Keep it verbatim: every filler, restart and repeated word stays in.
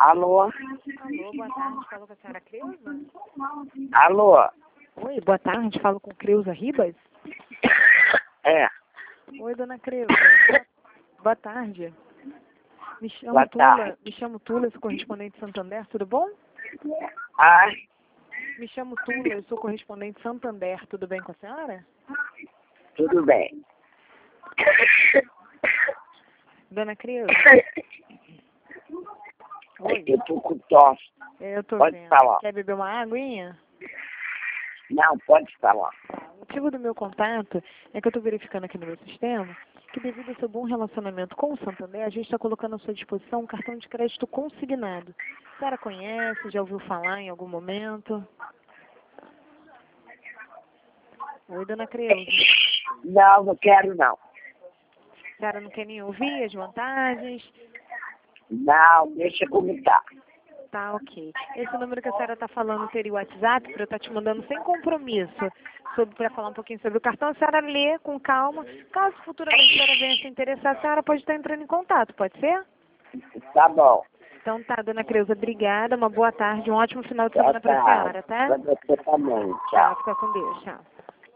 Alô? Alô, boa tarde. Falo com a senhora Creuza? Alô? Oi, boa tarde. Falo com Creuza Ribas? É, Oi, dona Creuza. Boa, boa tarde. Me chamo Boa Tula. tarde. Me chamo Tula, sou correspondente de Santander. Tudo bom? ai, Me chamo Tula, eu sou correspondente de Santander. Tudo bem com a senhora? tudo bem. Dona Creuza? Oi. Eu tô com tosse. Eu tô Pode vendo. falar. Quer beber uma aguinha? Não, pode falar. O motivo do meu contato é que eu estou verificando aqui no meu sistema que, devido ao seu bom relacionamento com o Santander, a gente está colocando à sua disposição um cartão de crédito consignado. A senhora conhece, já ouviu falar em algum momento? Oi, dona Creuza. Não, não quero não. A senhora não quer nem ouvir as vantagens? Não, deixa como tá. Tá, ok. Esse número que a senhora está falando teria o WhatsApp para eu estar te mandando sem compromisso para falar um pouquinho sobre o cartão. A senhora lê com calma. Caso futuramente a senhora venha se interessar, a senhora pode estar entrando em contato, pode ser? Tá bom. Então tá, dona Creuza, obrigada. Uma boa tarde, um ótimo final de Boa semana para a tarde. senhora, tá? Pra você também. Tchau, Tchau. fica com Deus, tchau.